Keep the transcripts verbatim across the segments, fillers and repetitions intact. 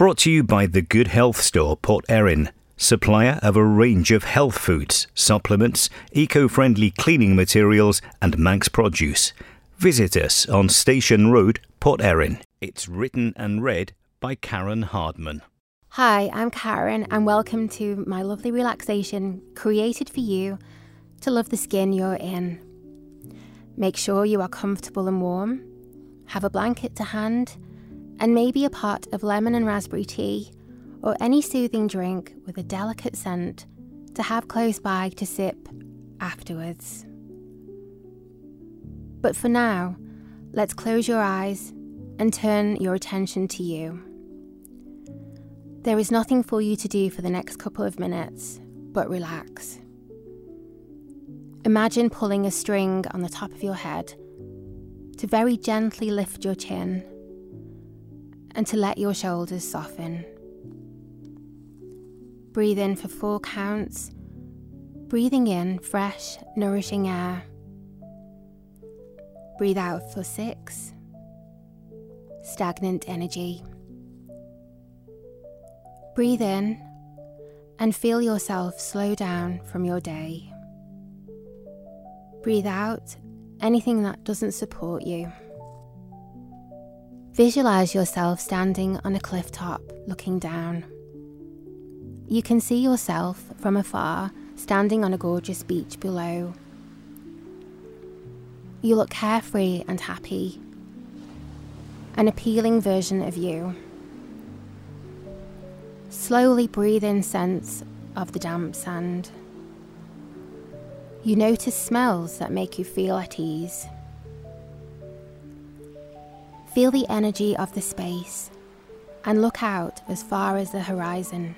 Brought to you by the Good Health Store, Port Erin, supplier of a range of health foods, supplements, eco-friendly cleaning materials and Manx produce. Visit us on Station Road, Port Erin. It's written and read by Karen Hardman. Hi, I'm Karen and welcome to my lovely relaxation created for you to love the skin you're in. Make sure you are comfortable and warm, have a blanket to hand, and maybe a pot of lemon and raspberry tea or any soothing drink with a delicate scent to have close by to sip afterwards. But for now, let's close your eyes and turn your attention to you. There is nothing for you to do for the next couple of minutes, but relax. Imagine pulling a string on the top of your head to very gently lift your chin and to let your shoulders soften. Breathe in for four counts, breathing in fresh, nourishing air. Breathe out for six, stagnant energy. Breathe in and feel yourself slow down from your day. Breathe out anything that doesn't support you. Visualize yourself standing on a cliff top looking down. You can see yourself from afar standing on a gorgeous beach below. You look carefree and happy, an appealing version of you. Slowly breathe in scents of the damp sand. You notice smells that make you feel at ease. Feel the energy of the space and look out as far as the horizon.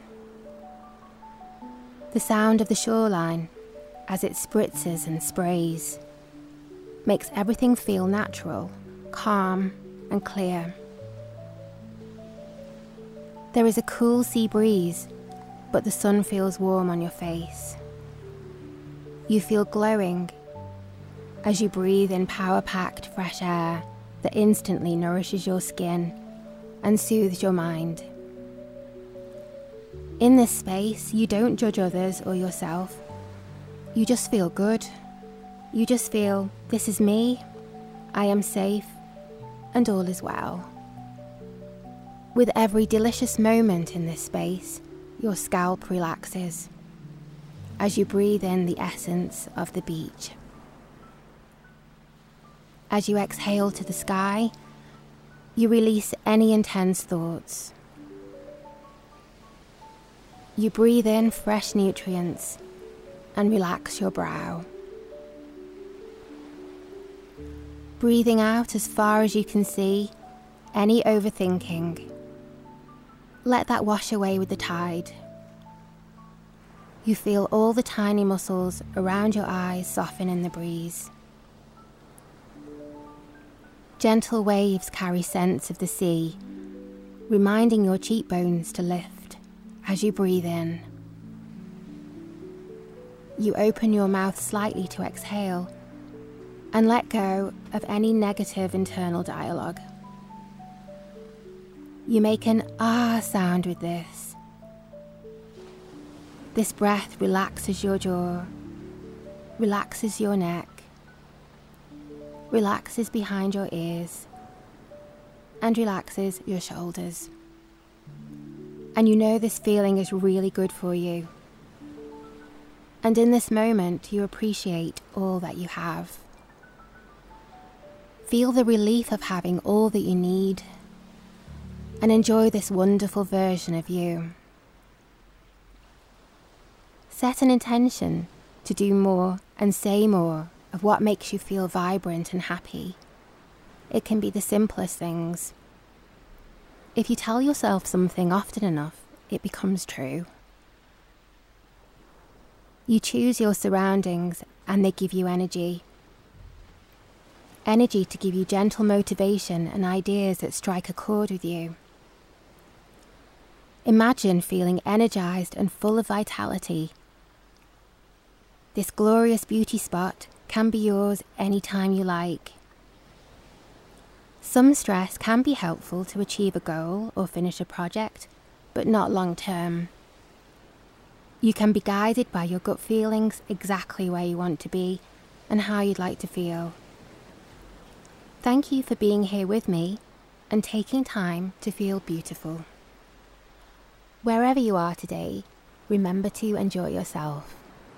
The sound of the shoreline as it spritzes and sprays makes everything feel natural, calm and clear. There is a cool sea breeze, but the sun feels warm on your face. You feel glowing as you breathe in power-packed fresh air that instantly nourishes your skin and soothes your mind. In this space, you don't judge others or yourself. You just feel good. You just feel, this is me, I am safe, and all is well. With every delicious moment in this space, your scalp relaxes as you breathe in the essence of the beach. As you exhale to the sky, you release any intense thoughts. You breathe in fresh nutrients and relax your brow. Breathing out as far as you can see any overthinking. Let that wash away with the tide. You feel all the tiny muscles around your eyes soften in the breeze. Gentle waves carry scents of the sea, reminding your cheekbones to lift as you breathe in. You open your mouth slightly to exhale and let go of any negative internal dialogue. You make an ah sound with this. This breath relaxes your jaw, relaxes your neck, relaxes behind your ears, and relaxes your shoulders. And you know this feeling is really good for you. And in this moment, you appreciate all that you have. Feel the relief of having all that you need, and enjoy this wonderful version of you. Set an intention to do more and say more of what makes you feel vibrant and happy. It can be the simplest things. If you tell yourself something often enough, it becomes true. You choose your surroundings and they give you energy. Energy to give you gentle motivation and ideas that strike a chord with you. Imagine feeling energized and full of vitality. This glorious beauty spot can be yours anytime you like. Some stress can be helpful to achieve a goal or finish a project, but not long term. You can be guided by your gut feelings exactly where you want to be and how you'd like to feel. Thank you for being here with me and taking time to feel beautiful. Wherever you are today, remember to enjoy yourself.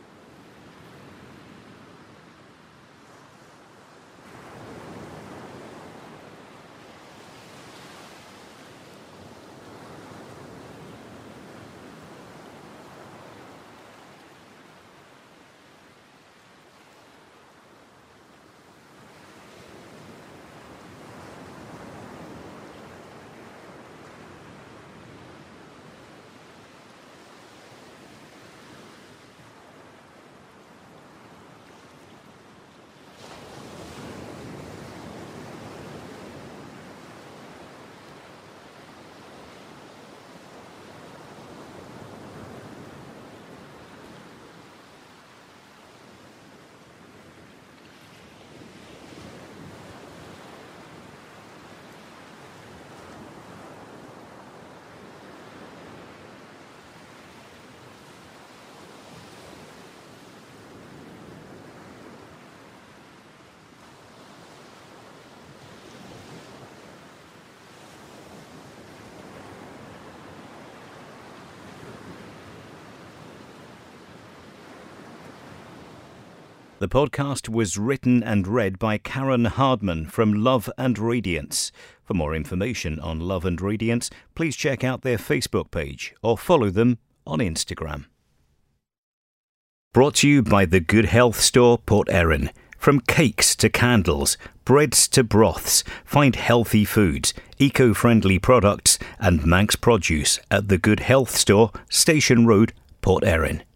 The podcast was written and read by Karen Hardman from Love and Radiance. For more information on Love and Radiance, please check out their Facebook page or follow them on Instagram. Brought to you by the Good Health Store, Port Erin. From cakes to candles, breads to broths, find healthy foods, eco-friendly products and Manx produce at the Good Health Store, Station Road, Port Erin.